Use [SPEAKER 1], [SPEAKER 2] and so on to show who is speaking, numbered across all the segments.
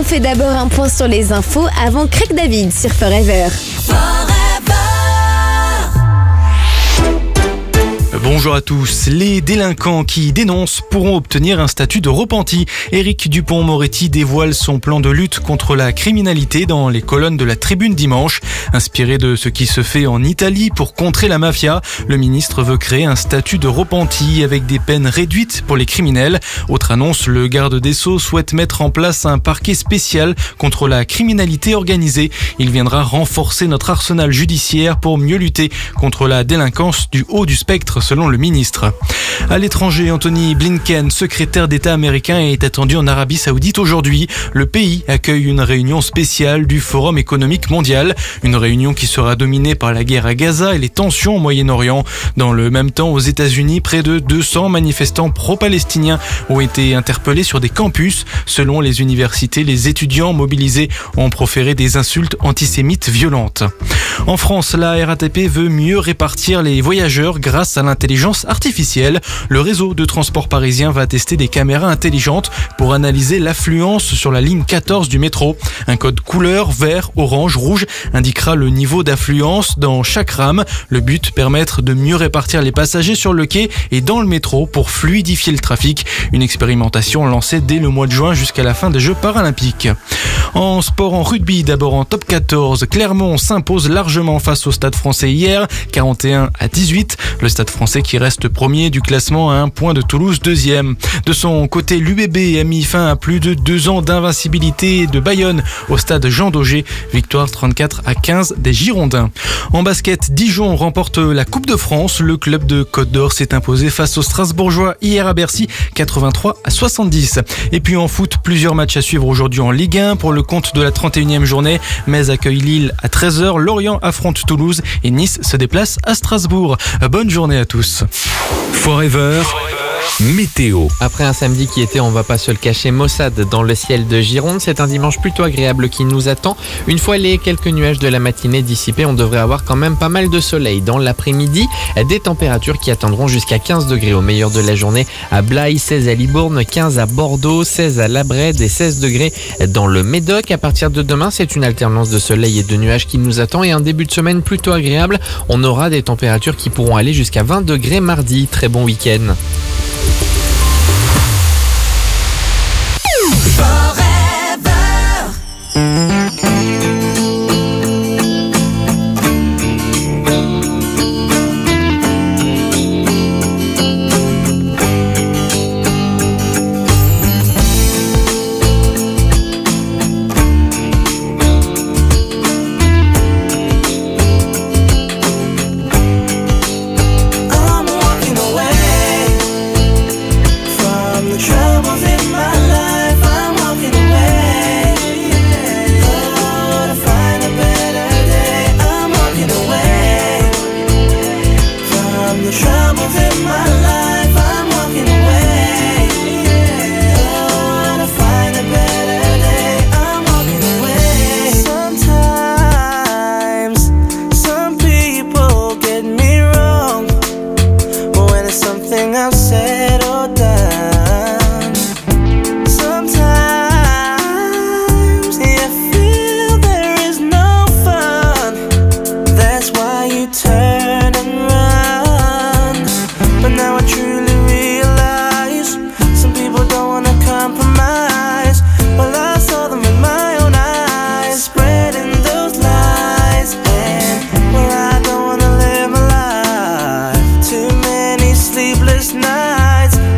[SPEAKER 1] fait d'abord un point sur les infos avant Craig David sur Forever.
[SPEAKER 2] Bonjour à tous. Les délinquants qui dénoncent pourront obtenir un statut de repenti. Éric Dupond-Moretti dévoile son plan de lutte contre la criminalité dans les colonnes de la Tribune dimanche. Inspiré de ce qui se fait en Italie pour contrer la mafia, le ministre veut créer un statut de repenti avec des peines réduites pour les criminels. Autre annonce, le garde des Sceaux souhaite mettre en place un parquet spécial contre la criminalité organisée. Il viendra renforcer notre arsenal judiciaire pour mieux lutter contre la délinquance du haut du spectre, selon le ministre. À l'étranger, Anthony Blinken, secrétaire d'État américain, est attendu en Arabie Saoudite aujourd'hui. Le pays accueille une réunion spéciale du Forum économique mondial. Une réunion qui sera dominée par la guerre à Gaza et les tensions au Moyen-Orient. Dans le même temps, aux États-Unis, près de 200 manifestants pro-palestiniens ont été interpellés sur des campus. Selon les universités, les étudiants mobilisés ont proféré des insultes antisémites violentes. En France, la RATP veut mieux répartir les voyageurs grâce à l'intelligence artificielle. Le réseau de transport parisien va tester des caméras intelligentes pour analyser l'affluence sur la ligne 14 du métro. Un code couleur vert, orange, rouge indiquera le niveau d'affluence dans chaque rame. Le but, permettre de mieux répartir les passagers sur le quai et dans le métro pour fluidifier le trafic. Une expérimentation lancée dès le mois de juin jusqu'à la fin des Jeux paralympiques. En sport, en rugby, d'abord en top 14, Clermont s'impose largement face au Stade Français hier, 41-18. Le Stade Français qui reste premier du classement à 1 point de Toulouse, deuxième. De son côté, l'UBB a mis fin à plus de 2 ans d'invincibilité de Bayonne au stade Jean Daugé. Victoire 34-15 des Girondins. En basket, Dijon remporte la Coupe de France. Le club de Côte d'Or s'est imposé face aux Strasbourgeois hier à Bercy, 83-70. Et puis en foot, plusieurs matchs à suivre aujourd'hui en Ligue 1 pour le compte de la 31e journée. Metz accueille Lille à 13h, Lorient affronte Toulouse et Nice se déplace à Strasbourg. Bonne journée à tous.
[SPEAKER 3] Forever. Météo.
[SPEAKER 4] Après un samedi qui était, on va pas se le cacher, maussade dans le ciel de Gironde, c'est un dimanche plutôt agréable qui nous attend. Une fois les quelques nuages de la matinée dissipés, on devrait avoir quand même pas mal de soleil. Dans l'après-midi, des températures qui atteindront jusqu'à 15 degrés au meilleur de la journée à Blaye, 16 à Libourne, 15 à Bordeaux, 16 à La Brède et 16 degrés dans le Médoc. À partir de demain, c'est une alternance de soleil et de nuages qui nous attend et un début de semaine plutôt agréable. On aura des températures qui pourront aller jusqu'à 20 degrés mardi. Très bon week-end.
[SPEAKER 5] Nights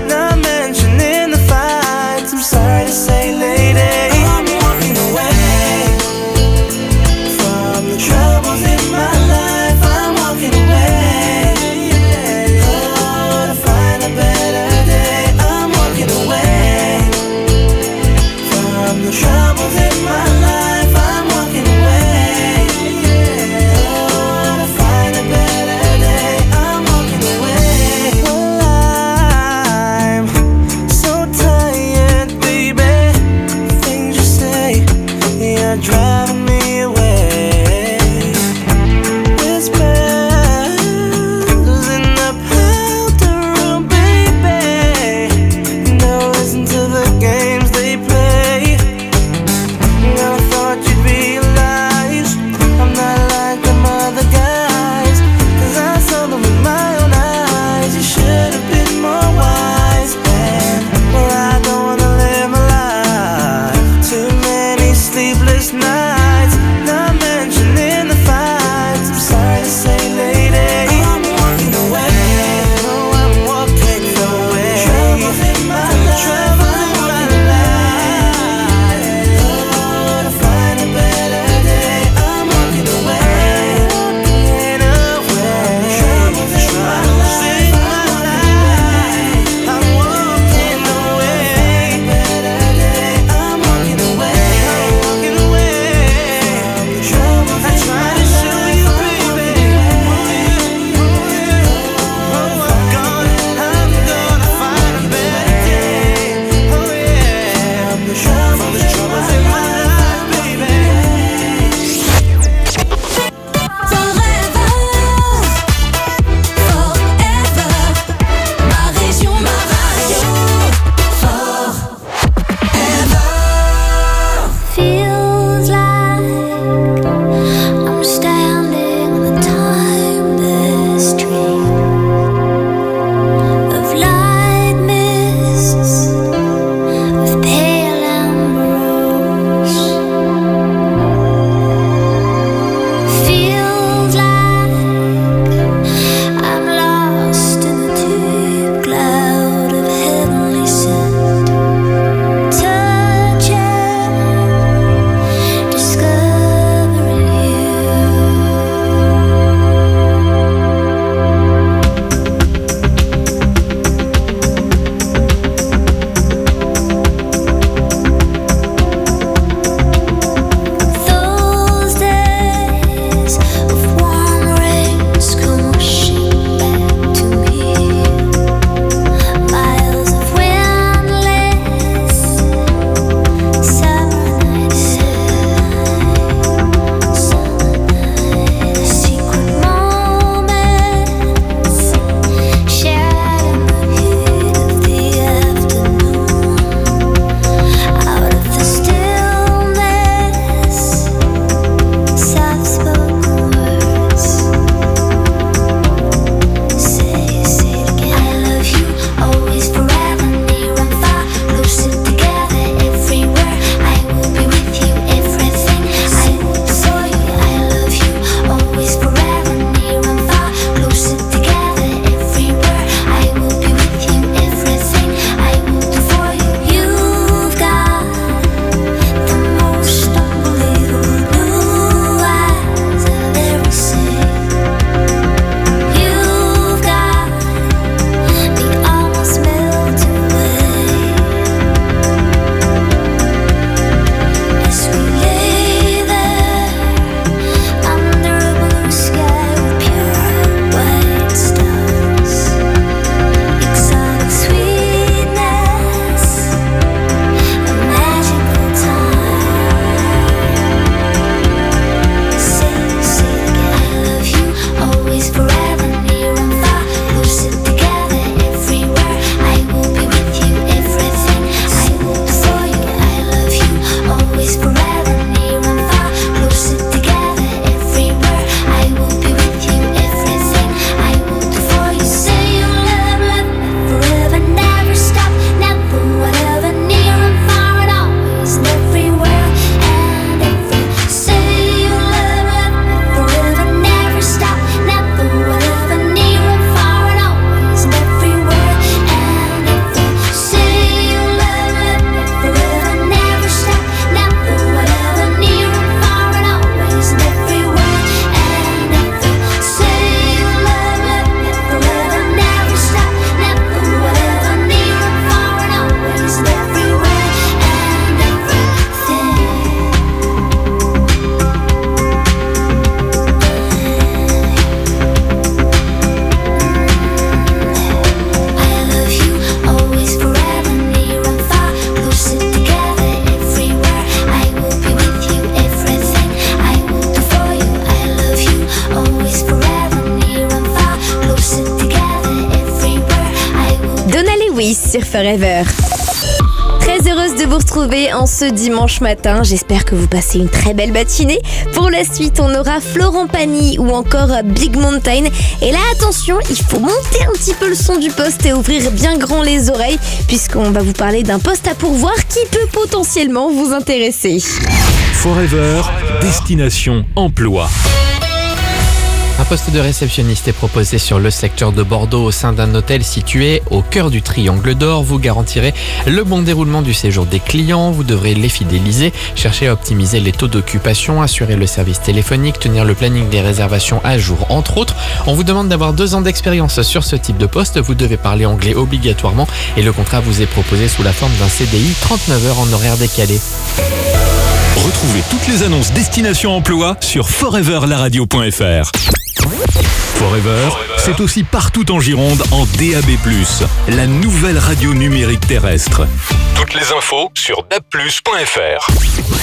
[SPEAKER 1] Louis sur Forever. Très heureuse de vous retrouver en ce dimanche matin. J'espère que vous passez une très belle matinée. Pour la suite, on aura Florent Pagny ou encore Big Mountain. Et là, attention, il faut monter un petit peu le son du poste et ouvrir bien grand les oreilles puisqu'on va vous parler d'un poste à pourvoir qui peut potentiellement vous intéresser.
[SPEAKER 3] Forever, destination emploi.
[SPEAKER 4] Un poste de réceptionniste est proposé sur le secteur de Bordeaux au sein d'un hôtel situé au cœur du Triangle d'Or. Vous garantirez le bon déroulement du séjour des clients, vous devrez les fidéliser, chercher à optimiser les taux d'occupation, assurer le service téléphonique, tenir le planning des réservations à jour, entre autres. On vous demande d'avoir 2 ans d'expérience sur ce type de poste, vous devez parler anglais obligatoirement et le contrat vous est proposé sous la forme d'un CDI 39 heures en horaire décalé.
[SPEAKER 3] Retrouvez toutes les annonces destination emploi sur foreverlaradio.fr. Forever, c'est aussi partout en Gironde en DAB+, la nouvelle radio numérique terrestre. Toutes les infos sur dabplus.fr.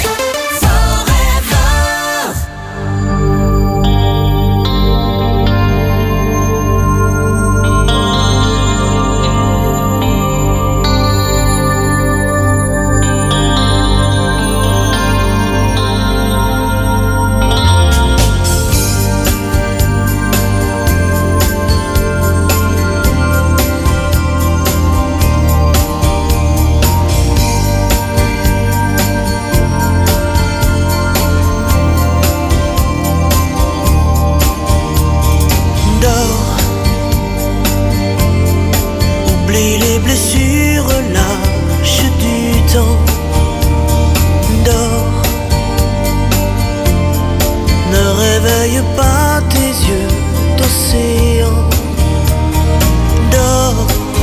[SPEAKER 5] Réveille pas tes yeux d'océan. Dors,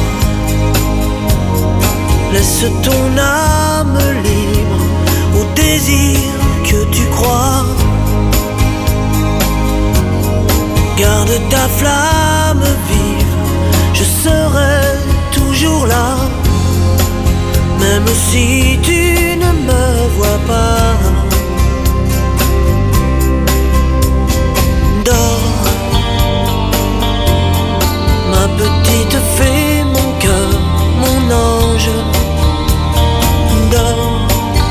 [SPEAKER 5] laisse ton âme libre au désir que tu crois. Garde ta flamme vive, je serai toujours là, même si tu ne me vois pas. Ma petite fée, mon cœur, mon ange, dors.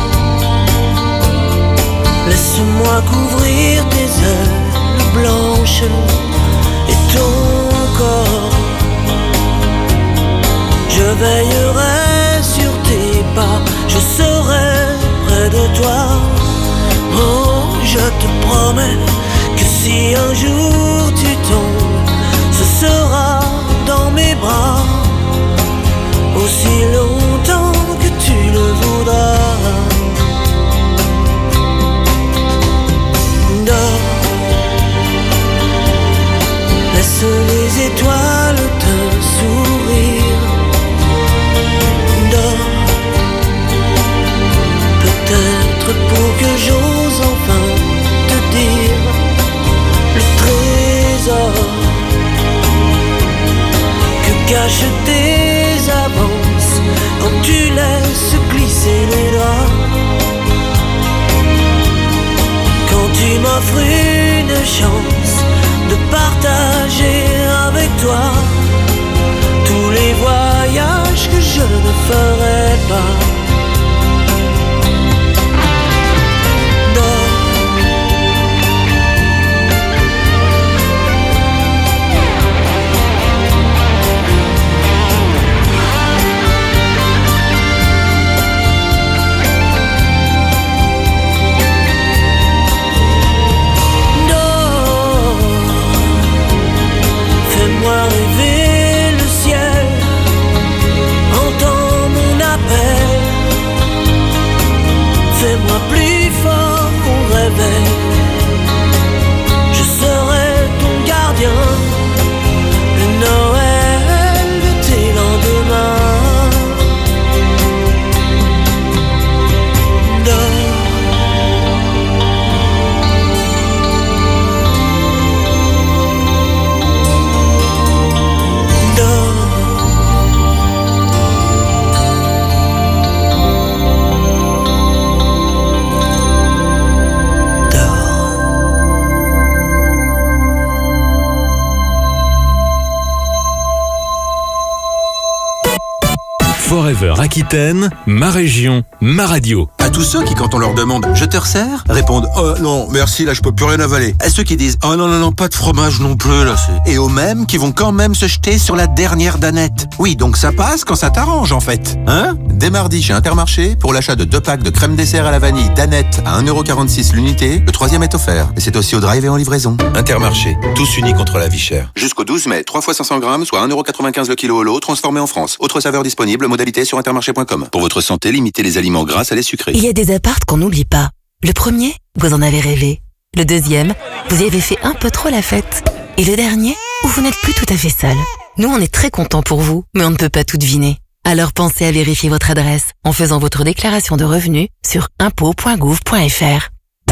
[SPEAKER 5] Laisse-moi couvrir tes ailes blanches et ton corps. Je veillerai sur tes pas, je serai près de toi. Oh, je te promets que si un jour tu tombes, ce sera dans mes bras, aussi longtemps que tu le voudras. Dors, laisse les étoiles te sourire. Dors, peut-être pour que j'ose enfin te dire le trésor cache tes avances quand tu laisses glisser les doigts. Quand tu m'offres une chance de partager avec toi tous les voyages que je ne ferai pas.
[SPEAKER 3] Forever Aquitaine, ma région, ma radio.
[SPEAKER 6] À tous ceux qui, quand on leur demande « Je te resserre ?» répondent « Oh non, merci, là je peux plus rien avaler ». À ceux qui disent « Oh non, pas de fromage non plus, là c'est... » Et aux mêmes qui vont quand même se jeter sur la dernière danette. Oui, donc ça passe quand ça t'arrange en fait. Hein ? Dès mardi chez Intermarché, pour l'achat de 2 packs de crème dessert à la vanille danette à 1,46€ l'unité, le 3e est offert. Et c'est aussi au drive et en livraison. Intermarché, tous unis contre la vie chère. Jusqu'au 12 mai, 3 fois 500 grammes, soit 1,95€ le kilo au lot, transformé en France. Autre saveur disponible, modalité sur intermarché.com. Pour votre santé, limitez les aliments gras à les sucrés.
[SPEAKER 7] Il y a des apparts qu'on n'oublie pas. Le premier, vous en avez rêvé. Le deuxième, vous y avez fait un peu trop la fête. Et le dernier, où vous n'êtes plus tout à fait seul. Nous, on est très contents pour vous, mais on ne peut pas tout deviner. Alors pensez à vérifier votre adresse en faisant votre déclaration de revenus sur impôts.gouv.fr.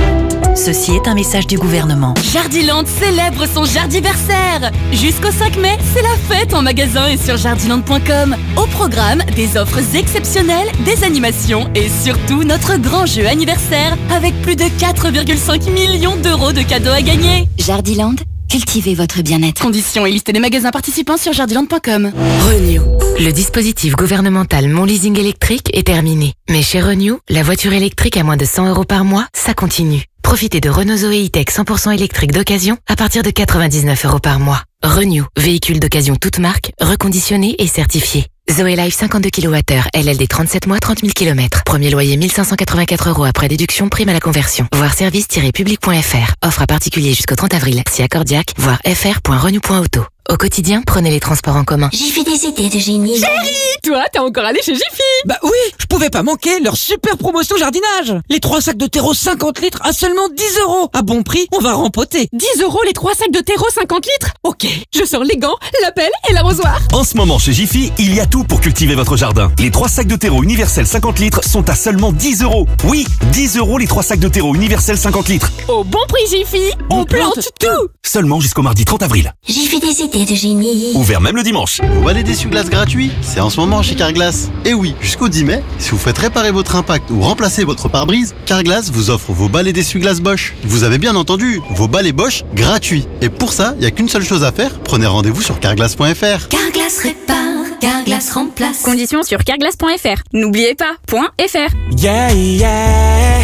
[SPEAKER 7] Ceci est un message du gouvernement.
[SPEAKER 8] Jardiland célèbre son jardiversaire. Jusqu'au 5 mai, c'est la fête en magasin et sur jardiland.com. Au programme, des offres exceptionnelles, des animations et surtout notre grand jeu anniversaire avec plus de 4,5 millions d'euros de cadeaux à gagner.
[SPEAKER 9] Jardiland, cultivez votre bien-être.
[SPEAKER 8] Conditions et liste des magasins participants sur jardiland.com.
[SPEAKER 7] Renew. Le dispositif gouvernemental Mon Leasing électrique est terminé. Mais chez Renew, la voiture électrique à moins de 100 € par mois, ça continue. Profitez de Renault Zoé E-Tech 100% électrique d'occasion à partir de 99 € par mois. Renew, véhicule d'occasion toute marque, reconditionné et certifié. Zoé Life 52 kWh, LLD 37 mois, 30 000 km. Premier loyer 1584 € après déduction, prime à la conversion. Voir service-public.fr. Offre à particulier jusqu'au 30 avril. Si accordiaque, voir fr.renew.auto. Au quotidien, prenez les transports en commun.
[SPEAKER 9] J'ai fait des idées de génie.
[SPEAKER 8] Chérie, toi, t'es encore allé chez Jiffy?
[SPEAKER 10] Bah oui, je pouvais pas manquer leur super promotion jardinage. Les 3 sacs de terreau 50 litres à seulement 10 €. À bon prix, on va rempoter.
[SPEAKER 8] 10 € les 3 sacs de terreau 50 litres? Ok, je sors les gants, la pelle et l'arrosoir.
[SPEAKER 3] En ce moment chez Jiffy, il y a tout pour cultiver votre jardin. Les 3 sacs de terreau universel 50 litres sont à seulement 10 €. Oui, 10 € les 3 sacs de terreau universel 50 litres.
[SPEAKER 8] Au bon prix Jiffy, on plante tout.
[SPEAKER 3] Seulement jusqu'au mardi 30 avril.
[SPEAKER 9] J'ai fait des idées de génie.
[SPEAKER 3] Ouvert même le dimanche.
[SPEAKER 11] Vous balais d'essuie-glace gratuit? C'est en ce moment chez Carglass. Et oui, jusqu'au 10 mai, si vous faites réparer votre impact ou remplacer votre pare-brise, Carglass vous offre vos balais d'essuie-glace Bosch. Vous avez bien entendu, vos balais Bosch gratuits. Et pour ça, il n'y a qu'une seule chose à faire, prenez rendez-vous sur carglass.fr.
[SPEAKER 9] Carglass répare, Carglass remplace.
[SPEAKER 8] Conditions sur carglass.fr. N'oubliez pas, .fr.
[SPEAKER 10] Yeah, yeah.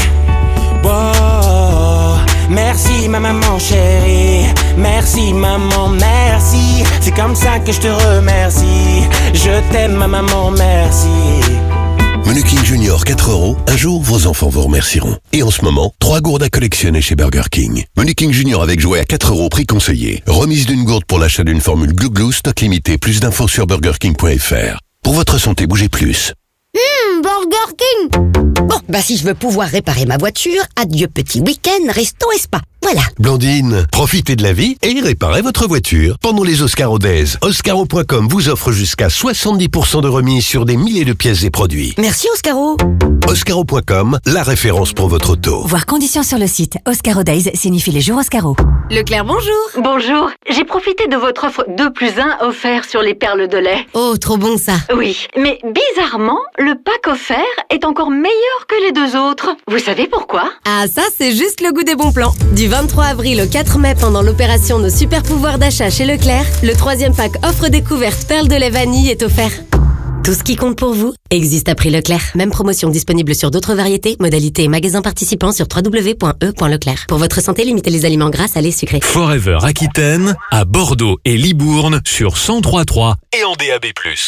[SPEAKER 10] Wow. Merci ma maman chérie. Merci maman, merci. C'est comme ça que je te remercie. Je t'aime ma maman, merci.
[SPEAKER 12] Menu King Junior 4 €. Un jour, vos enfants vous remercieront. Et en ce moment, 3 gourdes à collectionner chez Burger King. Menu King Junior avec jouet à 4 € prix conseillé. Remise d'une gourde pour l'achat d'une formule Glou Glou, stock limité. Plus d'infos sur burgerking.fr. Pour votre santé, bougez plus.
[SPEAKER 13] Burger King. Bon, bah si je veux pouvoir réparer ma voiture, adieu petit week-end, resto et spa. Voilà.
[SPEAKER 12] Blandine, profitez de la vie et réparez votre voiture. Pendant les Oscaro Days, Oscaro.com vous offre jusqu'à 70% de remise sur des milliers de pièces et produits.
[SPEAKER 13] Merci Oscaro.
[SPEAKER 12] Oscaro.com, la référence pour votre auto.
[SPEAKER 7] Voir conditions sur le site. Oscaro Days signifie les jours Oscaro.
[SPEAKER 8] Leclerc, bonjour.
[SPEAKER 14] Bonjour. J'ai profité de votre offre 2+1 offert sur les perles de lait.
[SPEAKER 13] Oh, trop bon ça.
[SPEAKER 14] Oui, mais bizarrement, le pack offert est encore meilleur que les 2 autres. Vous savez pourquoi?
[SPEAKER 1] Ah, ça, c'est juste le goût des bons plans. Du 23 avril au 4 mai, pendant l'opération Nos super pouvoirs d'achat chez Leclerc, le 3e pack offre découverte perles de lait vanille est offert. Tout ce qui compte pour vous existe à prix Leclerc. Même promotion disponible sur d'autres variétés, modalités et magasins participants sur www.e.leclerc. Pour votre santé, limitez les aliments gras, salés, sucrés.
[SPEAKER 3] Forever Aquitaine, à Bordeaux et Libourne sur 103.3 et en DAB+.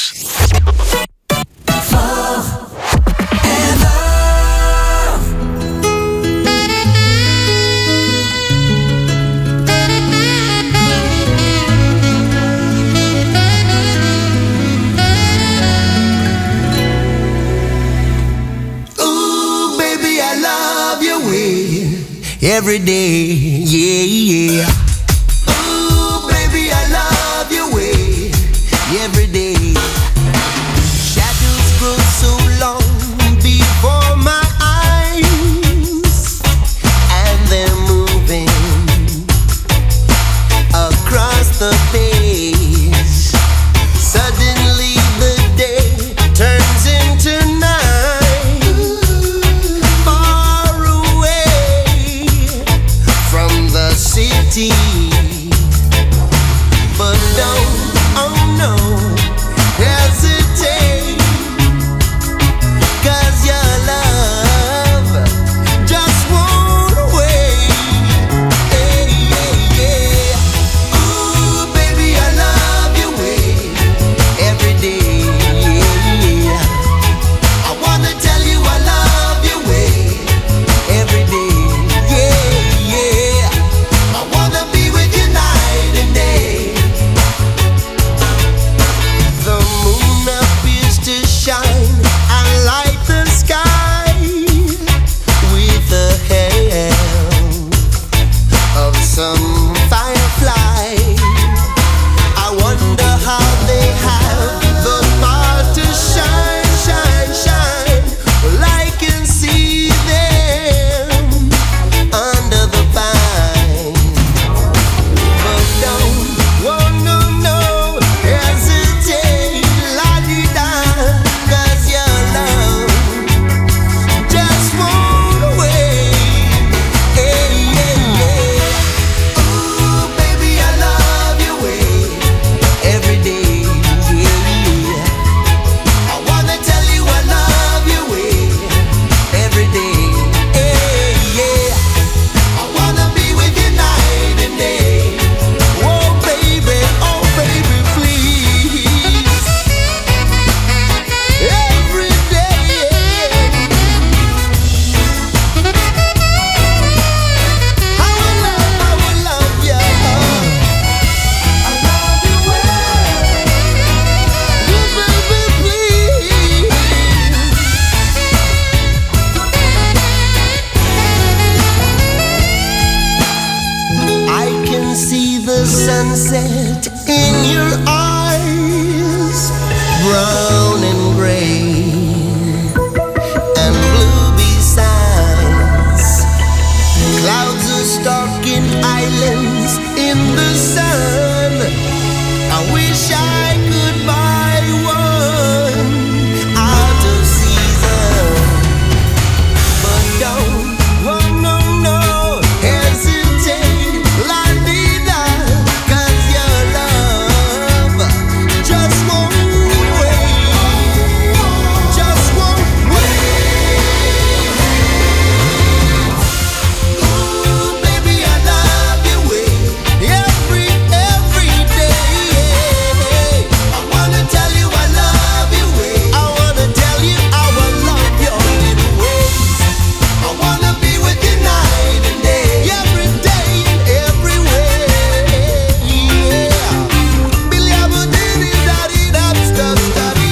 [SPEAKER 5] Every day, yeah, yeah. Ooh, baby, I love your way. Every day. Shadows grow so long before my eyes, and they're moving across the page. Suddenly the day turns into night. City, but don't, oh no,
[SPEAKER 15] brown and gray and blue besides. Clouds are stalking islands in the sun. I wish I could buy one out of season, but don't, oh no, no, hesitate, la vida, 'cause your love just won't wait, just won't wait. Ooh, baby, I love your way every day. I wanna tell you I love your way. I wanna tell you how I love your little ways. I wanna be with you night and day, every day and every way. Yeah. Billy Abba did it, daddy, that's the study.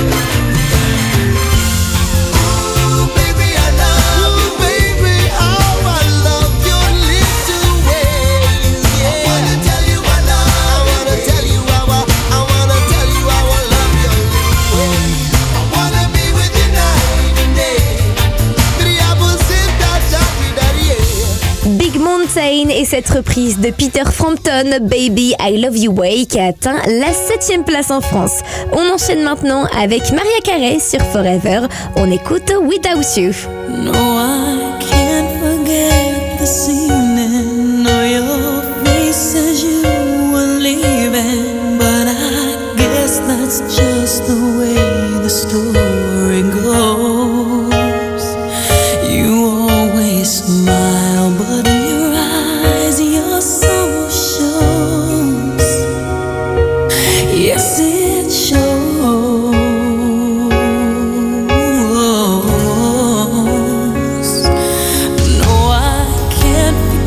[SPEAKER 15] Ooh, baby, I love you, baby, how I love your little ways. Yeah. I wanna tell you I love. I wanna tell you how I wanna tell you how I love your little ways. I wanna be with you night and day. Billy Abba said that, daddy, yeah.
[SPEAKER 1] Big Mountain et cette reprise de Peter Frampton, Baby I Love You Way, qui a atteint la 7e place en France. On enchaîne maintenant avec Maria Carey sur Forever. On écoute Without You.
[SPEAKER 5] No, I can't forget this evening or your face as you were leaving, but I guess that's just the way the story goes. You always smile, but in your eyes your sorrow shows. Yes, it shows. No, I can't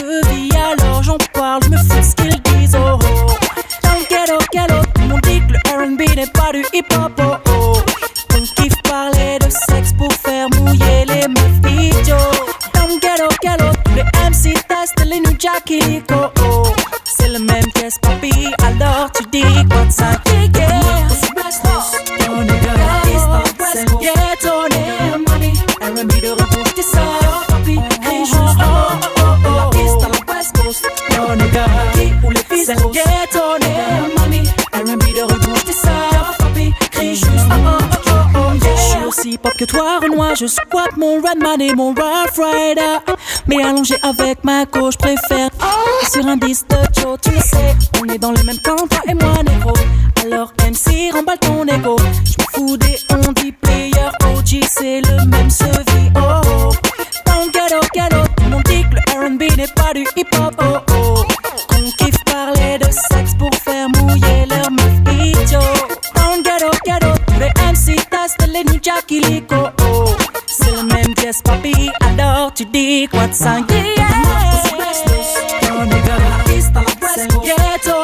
[SPEAKER 16] vie, alors j'en parle, je me fous de ce qu'ils disent, oh oh. Dans le ghetto, tout le monde dit que le R&B n'est pas du hip-hop, oh oh. On kiffe parler de sexe pour faire mouiller les meufs idiots. Dans le ghetto, tous les MC testent les New Jack Illico, oh. C'est le même qu'est-ce papi, alors tu dis quoi de ça, yeah. On est c'est le ghetto, R&B de retour, j'étais ça, papi, crie juste oh oh oh oh. La East à la West Coast, on est gars, où les filles c'est le ghetto, R&B de retour, j'étais ça, papi, crie juste oh oh oh oh oh. Je suis aussi pop que toi, Renoir, je squatte mon Redman et mon Rough Rider. Mais allongé avec ma gauche, préfère sur un disque de Joe, tu le sais, on est dans le même camp, toi et moi, négro. Alors MC, remballe ton ego. J'me fous des on dit player, OG, c'est le même sevi, oh oh. Dans le ghetto, tout le monde dit que le R&B n'est pas du hip-hop, oh oh. Qu'on kiffe parler de sexe pour faire mouiller leurs meufs idiots. Dans le ghetto, tous les MC testent les New Jack Illico, oh. C'est le même jazz, papi, alors tu dis quoi de ça, yeah. On est gars, East à la West Coast, ghetto,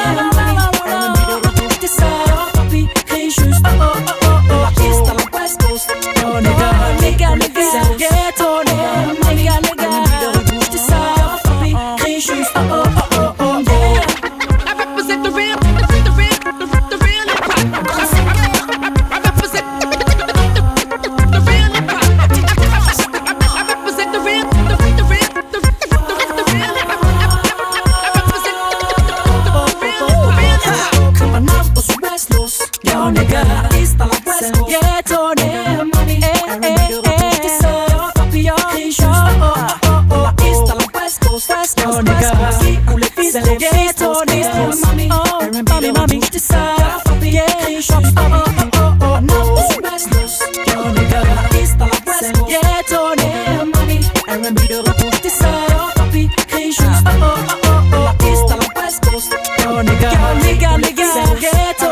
[SPEAKER 16] papi, crie juste oh oh oh oh oh. East à la West Coast, on est gars, nigga, c'est le ghetto, nigga, j'étais ça, papi, crie juste oh oh oh oh oh, yeah. I represent the real, the real hip-hop. I represent the real hip-hop. I represent the real Yo nigga, East à la West Coast, ghetto, R&B de retour, j'étais ça, papi, yo, crie juste oh oh oh oh. East à la West Coast, yo nigga, où les filles c'est le ghetto, R&B de retour, j'étais ça, papi, crie juste oh oh oh oh oh. Yo nigga, East à la West Coast, ghetto, R&B de retour, j'étais ça, papi, crie juste oh oh oh oh. East à la West Coast, yo nigga, c'est le ghetto,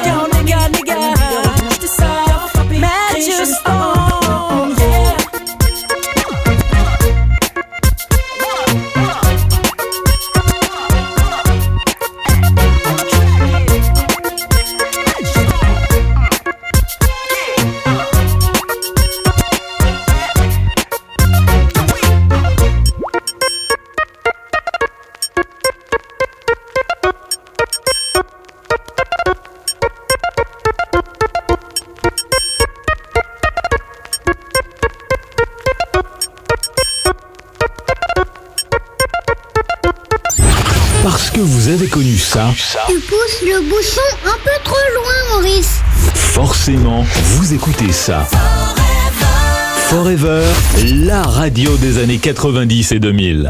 [SPEAKER 3] Parce que vous avez connu ça,
[SPEAKER 17] Tu pousses le bouchon un peu trop loin, Maurice.
[SPEAKER 3] forcément, vous écoutez ça. Forever, la radio des années 90 et 2000.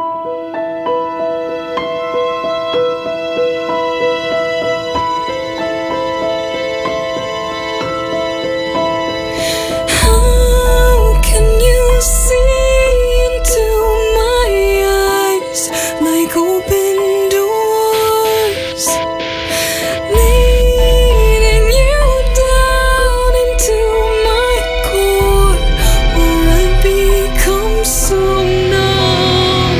[SPEAKER 18] How can you see into my eyes like open doors, leading you down into my core, where I become so numb?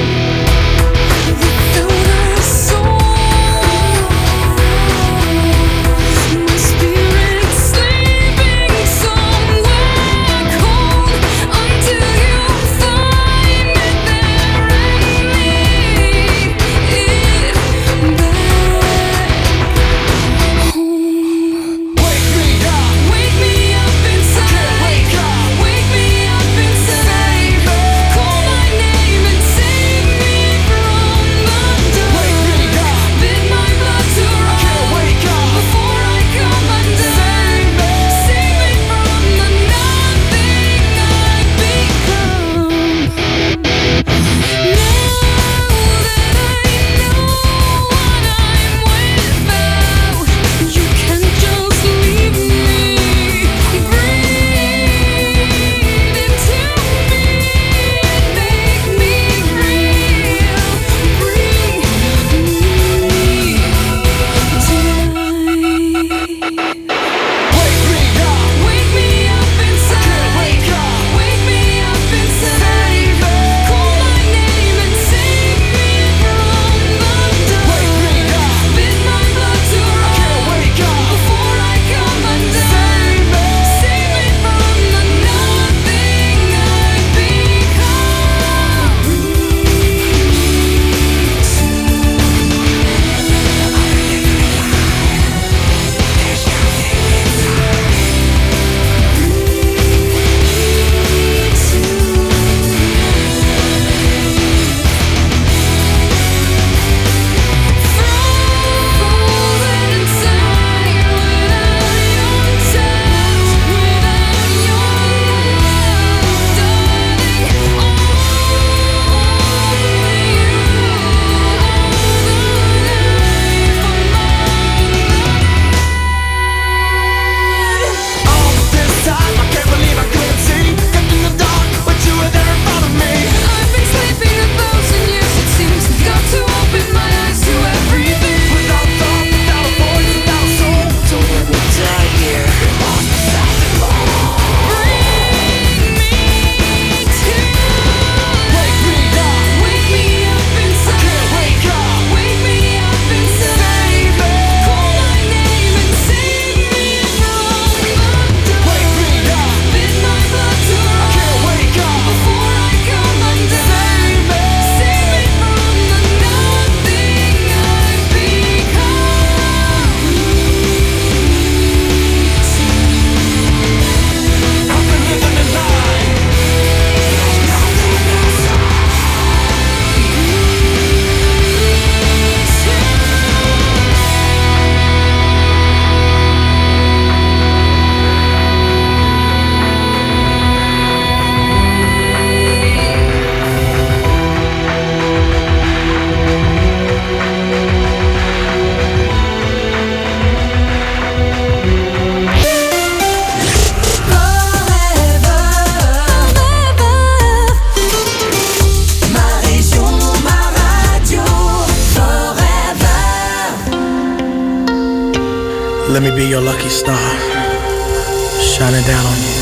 [SPEAKER 19] Let me be your lucky star, shining down on you.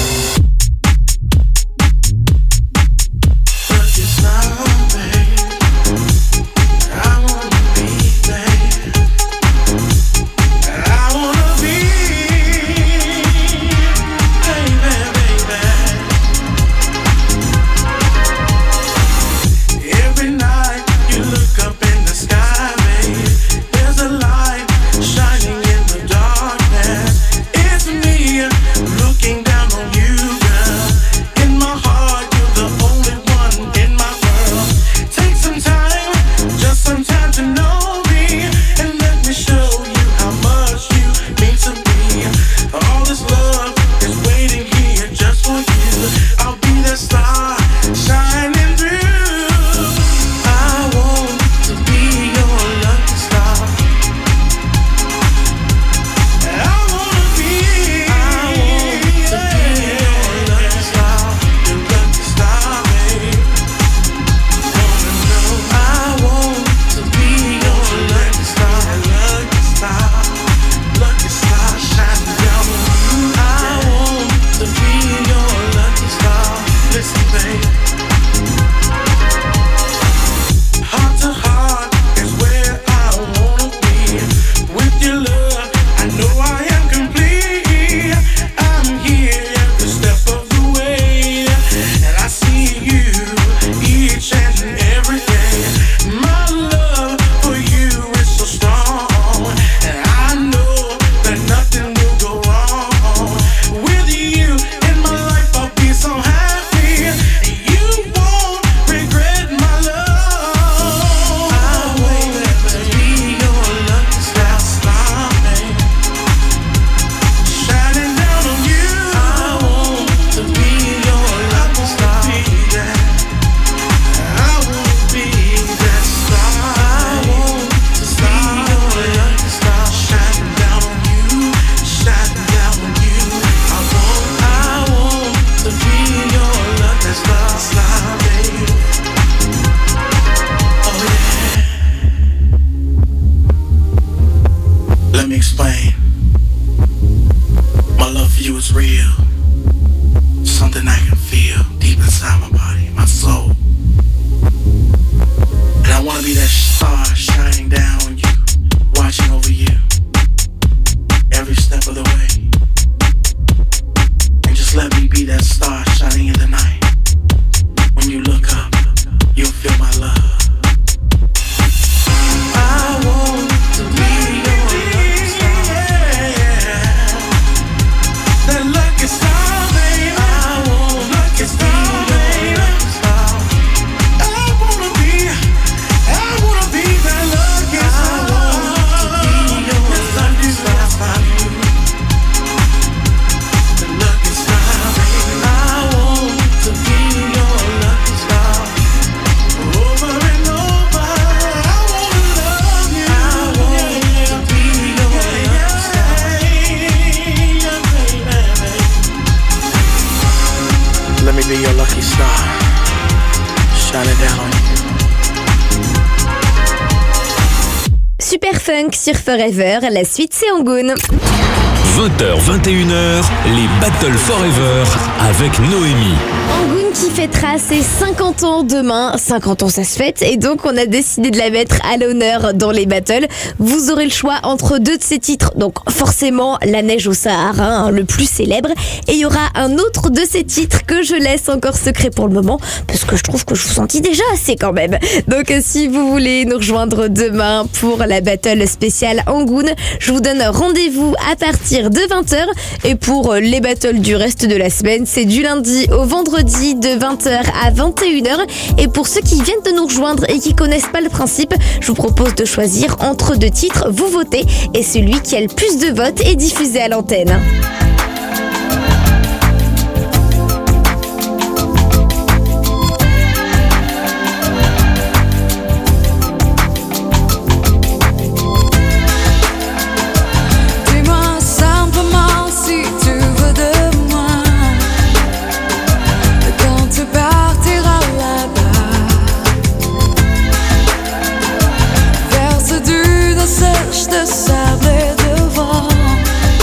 [SPEAKER 1] Super Funk sur Forever, la suite c'est Angoune.
[SPEAKER 3] 20h, 21h, les Battle Forever avec Noémie.
[SPEAKER 1] Angoune qui fêtera ses 50 ans demain. 50 ans ça se fête et donc on a décidé de la mettre à l'honneur dans les battles. Vous aurez le choix entre deux de ses titres. Donc forcément La Neige au Sahara, le plus célèbre. Et il y aura un autre de ses titres que je laisse encore secret pour le moment parce que je trouve que je vous sentis déjà assez quand même. Donc si vous voulez nous rejoindre demain pour la battle spéciale Angoune, je vous donne rendez-vous à partir de 20h. Et pour les battles du reste de la semaine, c'est du lundi au vendredi de 20h à 21h. Et pour ceux qui viennent de nous rejoindre et qui connaissent pas le principe, je vous propose de choisir entre deux titres, vous votez et celui qui a le plus de votes est diffusé à l'antenne.
[SPEAKER 18] De sable et de vent.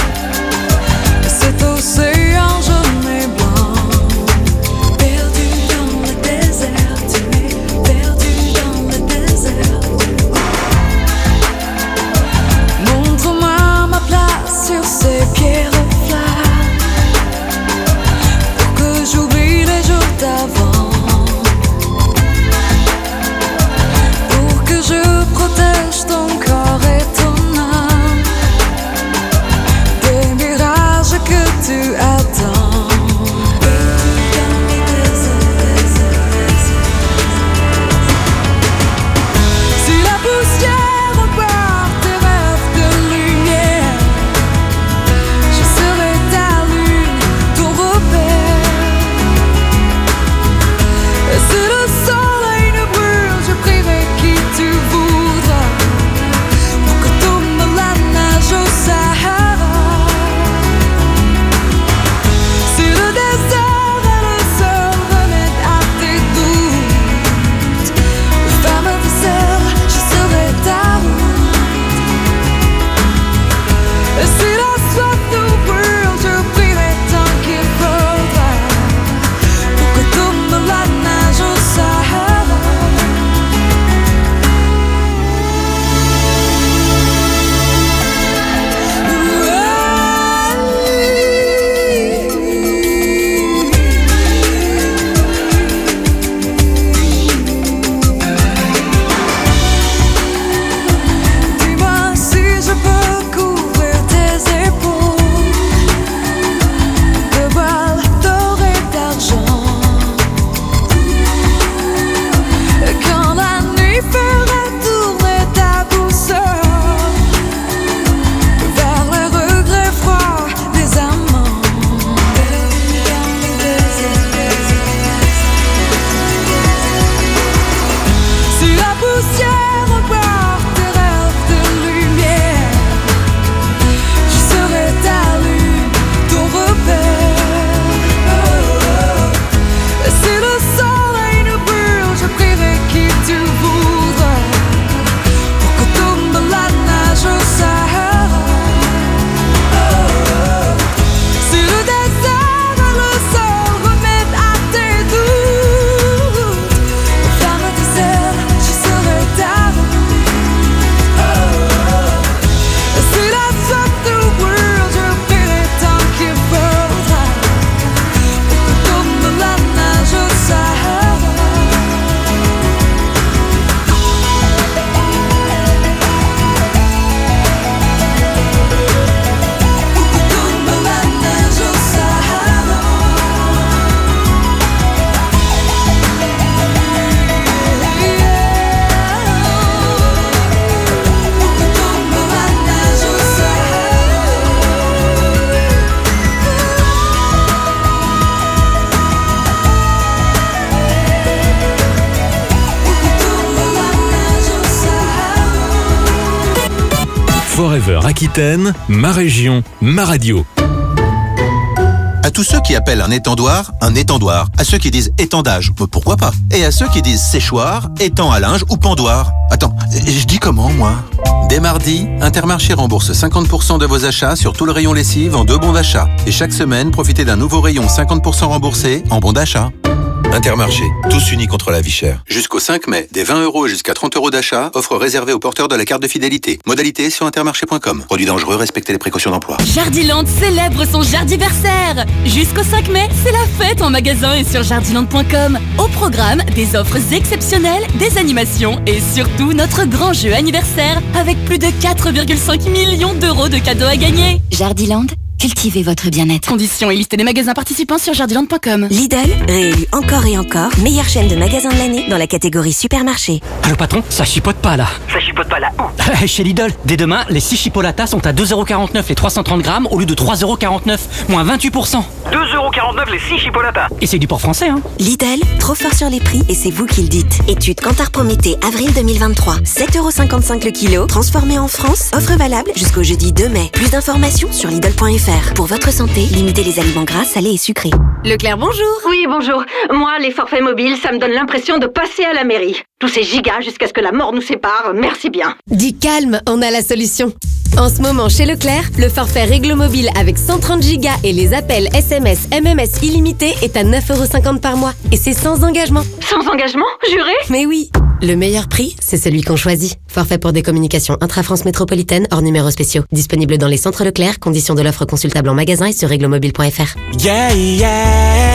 [SPEAKER 3] Forever Aquitaine, ma région, ma radio.
[SPEAKER 6] À tous ceux qui appellent un étendoir. À ceux qui disent étendage, pourquoi pas. Et à ceux qui disent séchoir, étang à linge ou pendoir. Attends, je dis comment, moi ? Dès mardi, Intermarché rembourse 50% de vos achats sur tout le rayon lessive en 2 bons d'achat. Et chaque semaine, profitez d'un nouveau rayon 50% remboursé en bons d'achat. Intermarché, tous unis contre la vie chère. Jusqu'au 5 mai, des 20 € jusqu'à 30 € d'achat, offre réservée aux porteurs de la carte de fidélité. Modalité sur intermarché.com. Produit dangereux, respectez les précautions d'emploi.
[SPEAKER 8] Jardiland célèbre son jardiversaire. Jusqu'au 5 mai, c'est la fête en magasin et sur jardiland.com. Au programme, des offres exceptionnelles, des animations et surtout notre grand jeu anniversaire avec plus de 4,5 millions d'euros de cadeaux à gagner.
[SPEAKER 9] Jardiland, cultivez votre bien-être.
[SPEAKER 8] Conditions et liste des magasins participants sur jardiland.com.
[SPEAKER 20] Lidl, réélu encore et encore, meilleure chaîne de magasins de l'année dans la catégorie supermarché.
[SPEAKER 21] Allô patron, ça chipote pas là.
[SPEAKER 22] Ça chipote pas là où?
[SPEAKER 21] Chez Lidl, dès demain, les 6 chipolatas sont à 2,49€ les 330 grammes au lieu de 3,49€, moins 28%.
[SPEAKER 22] 2,49€ les 6 chipolatas.
[SPEAKER 21] Et c'est du port français, hein.
[SPEAKER 20] Lidl, trop fort sur les prix et c'est vous qui le dites. Étude Kantar Prométhée, avril 2023. 7,55€ le kilo, transformé en France, offre valable jusqu'au jeudi 2 mai. Plus d'informations sur Lidl.fr. Pour votre santé, limitez les aliments gras, salés et sucrés.
[SPEAKER 14] Leclerc, bonjour. Oui, bonjour. Moi, les forfaits mobiles, ça me donne l'impression de passer à la mairie. Tous ces gigas jusqu'à ce que la mort nous sépare, merci bien.
[SPEAKER 1] Du calme, on a la solution. En ce moment, chez Leclerc, le forfait Réglo Mobile avec 130 Go et les appels SMS, MMS illimités est à 9,50€ par mois. Et c'est sans engagement.
[SPEAKER 14] Sans engagement, juré?
[SPEAKER 1] Mais oui. Le meilleur prix, c'est celui qu'on choisit. Forfait pour des communications intra-France métropolitaine hors numéros spéciaux. Disponible dans les centres Leclerc, conditions de l'offre consultable en magasin et sur réglomobile.fr.
[SPEAKER 10] Yeah, yeah,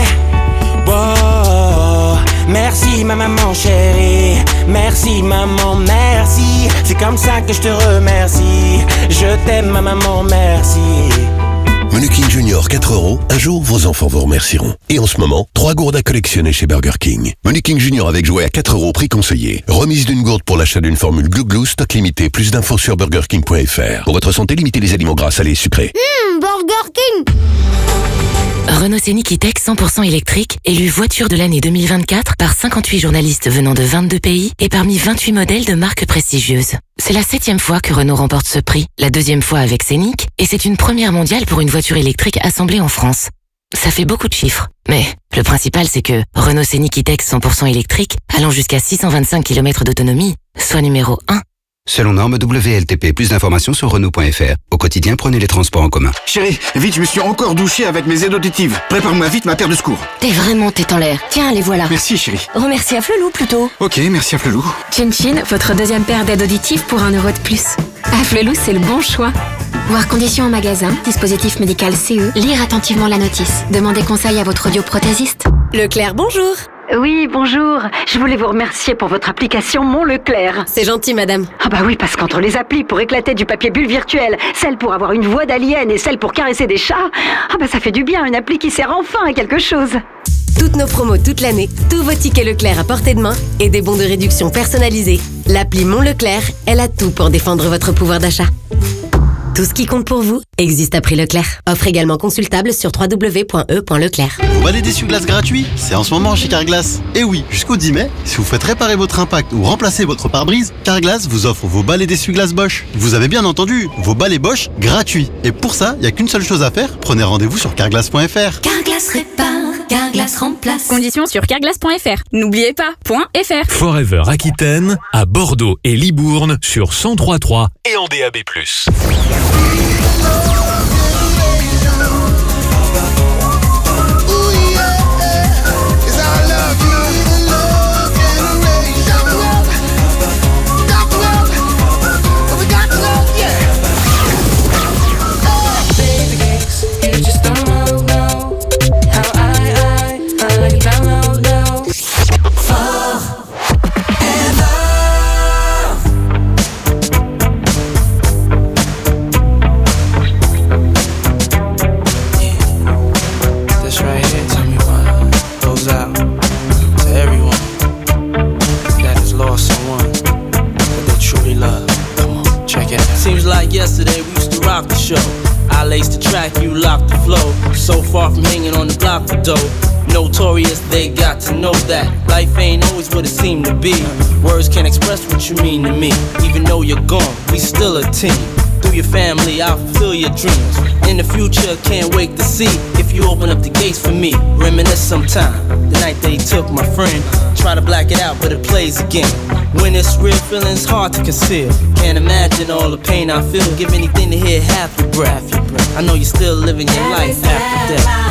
[SPEAKER 10] wow. Merci ma maman chérie, merci maman, merci. C'est comme ça que je te remercie. Je t'aime ma maman, merci.
[SPEAKER 12] Menu King Junior 4€, un jour vos enfants vous remercieront. Et en ce moment, 3 gourdes à collectionner chez Burger King. Menu King Junior avec jouet à 4€, prix conseillé. Remise d'une gourde pour l'achat d'une formule Glouglou, stock limité. Plus d'infos sur burgerking.fr. Pour votre santé, limitez les aliments gras, salés et sucrés.
[SPEAKER 17] Burger King.
[SPEAKER 7] Renault Scénic E-Tech 100% électrique, élu voiture de l'année 2024 par 58 journalistes venant de 22 pays et parmi 28 modèles de marques prestigieuses. C'est la 7e fois que Renault remporte ce prix, la 2e fois avec Scénic, et c'est une première mondiale pour une voiture électrique assemblée en France. Ça fait beaucoup de chiffres, mais le principal c'est que Renault Scénic E-Tech 100% électrique, allant jusqu'à 625 km d'autonomie, soit numéro 1.
[SPEAKER 23] Selon norme WLTP, plus d'informations sur Renault.fr. Au quotidien, prenez les transports en commun.
[SPEAKER 24] Chérie, vite, je me suis encore douché avec mes aides auditives. Prépare-moi vite ma paire de secours.
[SPEAKER 13] T'es vraiment tête en l'air. Tiens, les voilà.
[SPEAKER 24] Merci, chérie.
[SPEAKER 13] Remercie à Flelou plutôt.
[SPEAKER 24] Ok, merci à Flelou.
[SPEAKER 25] Chin Chin, votre deuxième paire d'aides auditives pour 1€ de plus. À Flelou, c'est le bon choix.
[SPEAKER 26] Voir conditions en magasin, dispositif médical CE, lire attentivement la notice. Demandez conseil à votre audioprothésiste.
[SPEAKER 1] Leclerc, bonjour.
[SPEAKER 14] Oui, bonjour. Je voulais vous remercier pour votre application Mon Leclerc.
[SPEAKER 1] C'est gentil, madame.
[SPEAKER 14] Ah bah oui, parce qu'entre les applis pour éclater du papier bulle virtuel, celle pour avoir une voix d'alien et celle pour caresser des chats, ah bah ça fait du bien, une appli qui sert enfin à quelque chose.
[SPEAKER 1] Toutes nos promos toute l'année, tous vos tickets Leclerc à portée de main et des bons de réduction personnalisés. L'appli Mon Leclerc, elle a tout pour défendre votre pouvoir d'achat. Tout ce qui compte pour vous existe à prix Leclerc. Offre également consultable sur www.e.leclerc.
[SPEAKER 11] Vous balai d'essuie-glace gratuit? C'est en ce moment chez Carglass. Et oui, jusqu'au 10 mai, si vous faites réparer votre impact ou remplacer votre pare-brise, Carglass vous offre vos balais d'essuie-glace Bosch. Vous avez bien entendu, vos balais Bosch gratuits. Et pour ça, il n'y a qu'une seule chose à faire, prenez rendez-vous sur carglass.fr.
[SPEAKER 9] Carglass répare, Carglass remplace.
[SPEAKER 25] Conditions sur carglass.fr. N'oubliez pas, .fr.
[SPEAKER 3] Forever Aquitaine, à Bordeaux et Libourne sur 103.3 et en DAB+.
[SPEAKER 27] Yesterday we used to rock the show. I laced the track, you locked the flow. So far from hanging on the block for dough. Notorious, they got to know that life ain't always what it seemed to be. Words can't express what you mean to me. Even though you're gone, we still a team. Through your family, I'll fulfill your dreams. In the future, can't wait to see if you open up the gates for me. Reminisce sometime, the night they took my friend. Try to black it out, but it plays again. When it's real, feeling's hard to conceal. Can't imagine all the pain I feel. Give anything to hear half your breath. I know you're still living your life after death.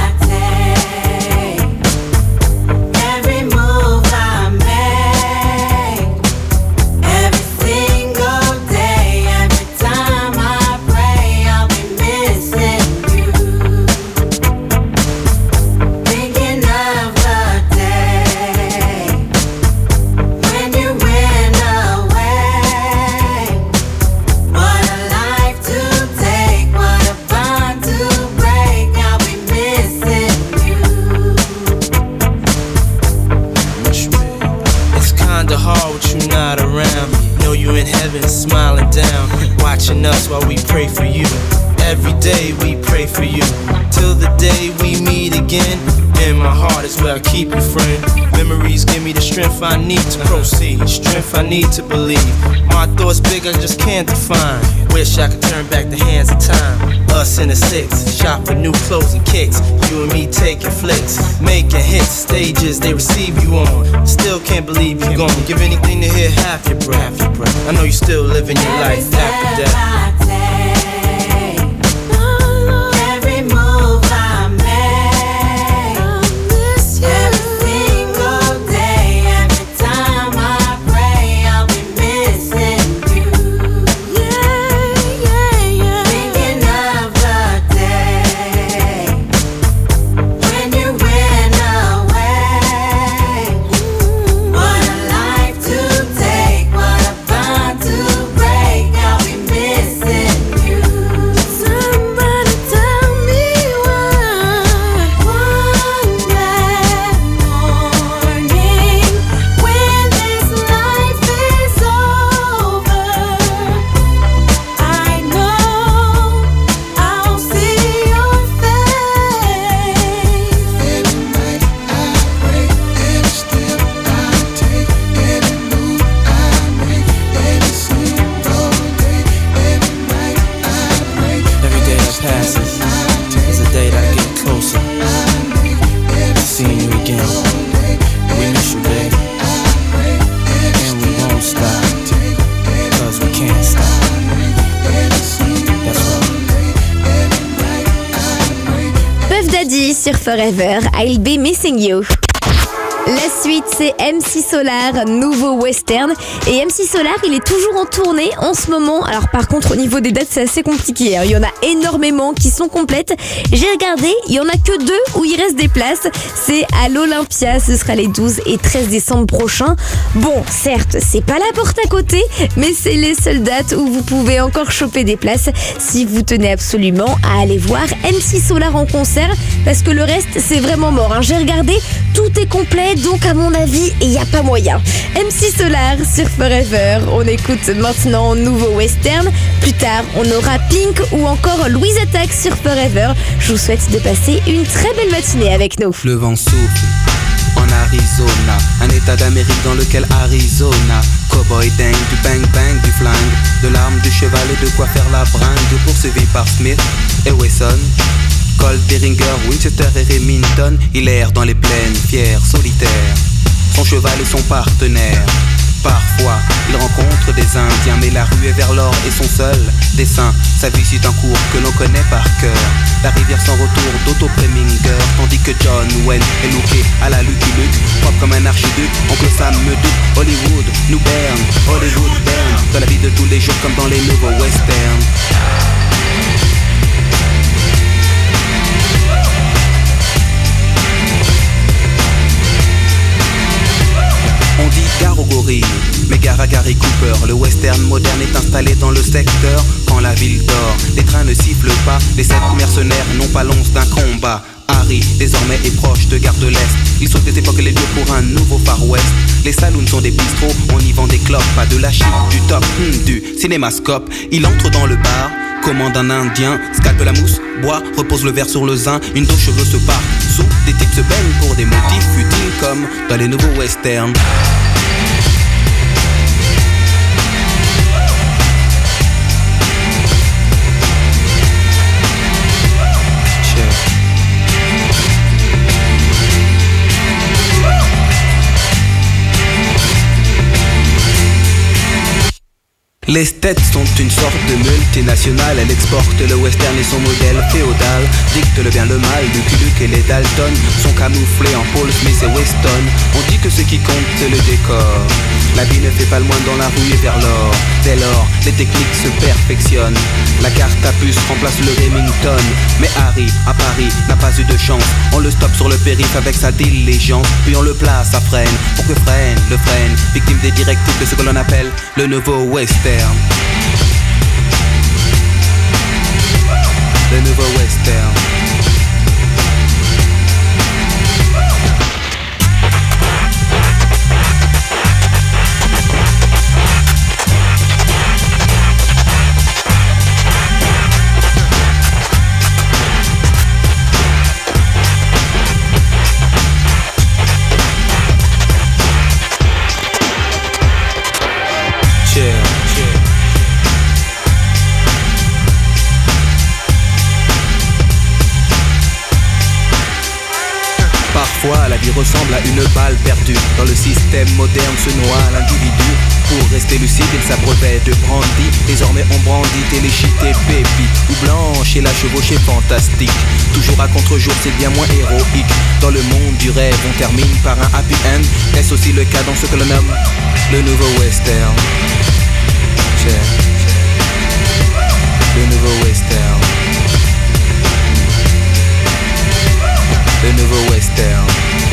[SPEAKER 27] Smiling down, watching us while we pray for you. Every day we pray for you, till the day we meet again. In my heart is where I keep you, friend. Memories give me the strength I need to proceed, strength I need to believe. My thoughts big, I just can't define. Wish I could turn back the hands of time. Us in the six, shop for new clothes and kicks. You and me taking flicks, making hits, stages they receive you on. Still can't believe you're gone. Give anything to hear half your breath. I know you're still living your life after death.
[SPEAKER 1] Sur Forever, I'll Be Missing You. La suite, c'est MC Solar, nouveau western. Et MC Solar, il est toujours en tournée en ce moment. Alors par contre, au niveau des dates, c'est assez compliqué. Il y en a énormément qui sont complètes. J'ai regardé, il y en a que 2 où il reste des places. C'est à l'Olympia, ce sera les 12 et 13 décembre prochains. Bon, certes, c'est pas la porte à côté, mais c'est les seules dates où vous pouvez encore choper des places si vous tenez absolument à aller voir MC Solar en concert. Parce que le reste, c'est vraiment mort. J'ai regardé, tout est complet. Donc à mon avis, il n'y a pas moyen. MC Solar sur Forever. On écoute maintenant nouveau western. Plus tard, on aura Pink ou encore Louise Attaque sur Forever. Je vous souhaite de passer une très belle matinée avec nous.
[SPEAKER 2] Le vent souffle en Arizona, un état d'Amérique dans lequel Arizona. Cowboy dingue, du bang bang, du flingue, de l'arme, du cheval et de quoi faire la bringue. Poursuivi par Smith et Wesson, Colt, Derringer, Winchester et Remington. Il erre dans les plaines, fier, solitaire. Son cheval est son partenaire. Parfois, il rencontre des Indiens, mais la rue est vers l'or et son seul dessin. Sa vie suit un cours que l'on connaît par cœur. La rivière sans retour d'Otto Preminger, tandis que John Wayne est looké à la Lucky Luke, propre comme un archiduc. Oncle Sam me doute, Hollywood nous berne, Hollywood berne. Dans la vie de tous les jours comme dans les nouveaux westerns. On dit gare aux gorilles, mais gare à Gary Cooper. Le western moderne est installé dans le secteur quand la ville dort. Les trains ne sifflent pas, les 7 mercenaires n'ont pas l'once d'un combat. Harry, désormais, est proche de Gare de l'Est. Il saute des époques et les lieux pour un nouveau Far West. Les saloons sont des bistrots, on y vend des clopes. Pas de la chip, du top, du cinémascope. Il entre dans le bar, commande un indien, scalpe la mousse, boit, repose le verre sur le zin. Une dos cheveux se part sous, des types se baignent pour des motifs futiles comme dans les nouveaux westerns. Les States sont une sorte de multinationale. Elle exporte le western et son modèle féodal dicte le bien le mal. Lucky Luke et les Dalton sont camouflés en Paul Smith et Weston. On dit que ce qui compte c'est le décor. La vie ne fait pas le moine dans la rue et vers l'or. Dès lors, les techniques se perfectionnent. La carte à puce remplace le Remington. Mais Harry, à Paris, n'a pas eu de chance. On le stoppe sur le périph' avec sa diligence. Puis on le place à freine, pour que freine, le freine. Victime des directives de ce que l'on appelle le nouveau western. Le nouveau western. Parfois la vie ressemble à une balle perdue. Dans le système moderne se noie l'individu. Pour rester lucide il s'abreuvait de brandy. Désormais on brandit téléchite et pépi. Ou blanche et la chevauchée fantastique. Toujours à contre-jour c'est bien moins héroïque. Dans le monde du rêve on termine par un happy end. Est-ce aussi le cas dans ce que l'on nomme le nouveau western? Le nouveau western. Le nouveau western.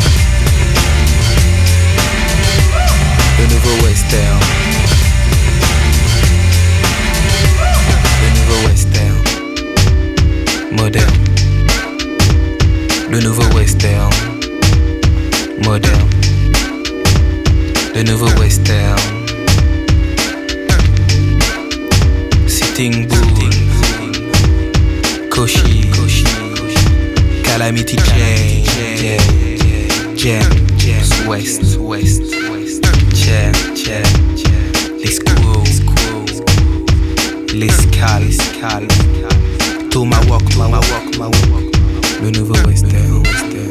[SPEAKER 2] Le nouveau western. Le nouveau western. Moderne. Le nouveau western. Moderne. Le nouveau western. Sitting Bull. Koshi. Calamity Jam, West, Jam, les Squaws, les Scal, Tomahawk, le nouveau western,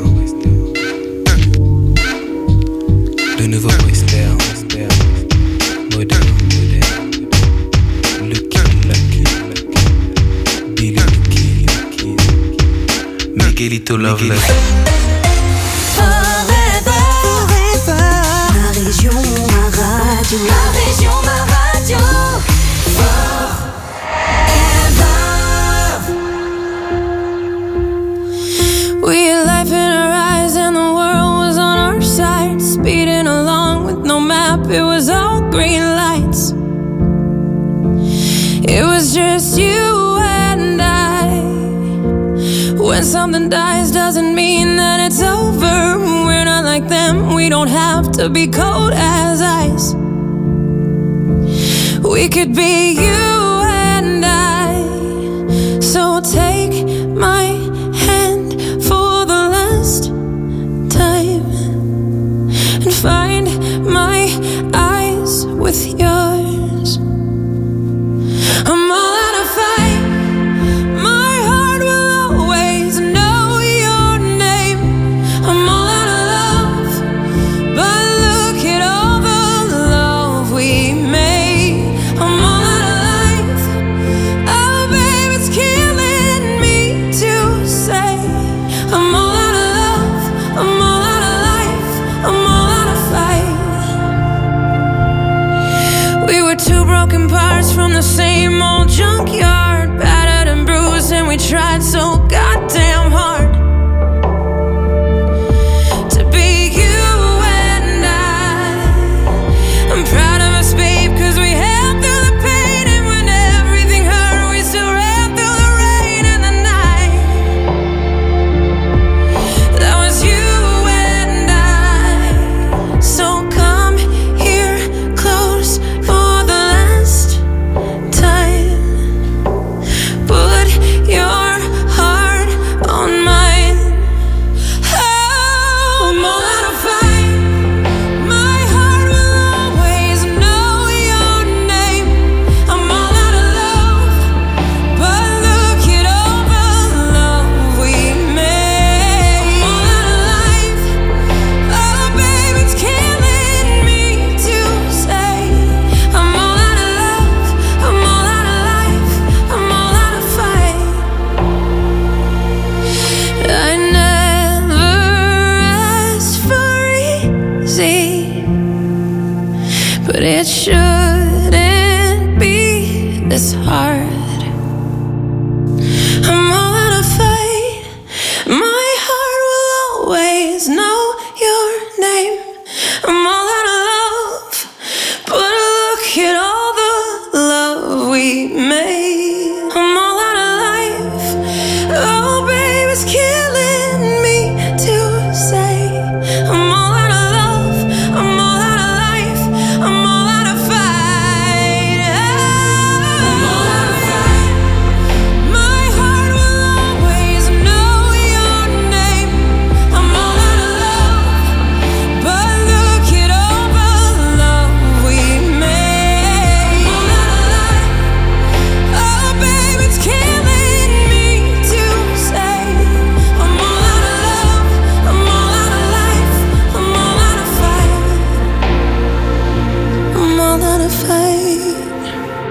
[SPEAKER 2] le nouveau western, moderne, Lucky, Billy Lucky, Miguelito Loveless.
[SPEAKER 9] Ma région, ma radio. Ma région, ma radio.
[SPEAKER 4] We had life in our eyes and the world was on our side. Speeding along with no map, it was all green lights. It was just you and I. When something dies doesn't mean that it's over. We're not like them, we don't have to be cold as ice. We could be you and I. So take my hand for the last time and find my eyes with yours. I'm all out of fight. My heart will always know your name. I'm all out of love, but look at all the love we made. I'm all out of it's hard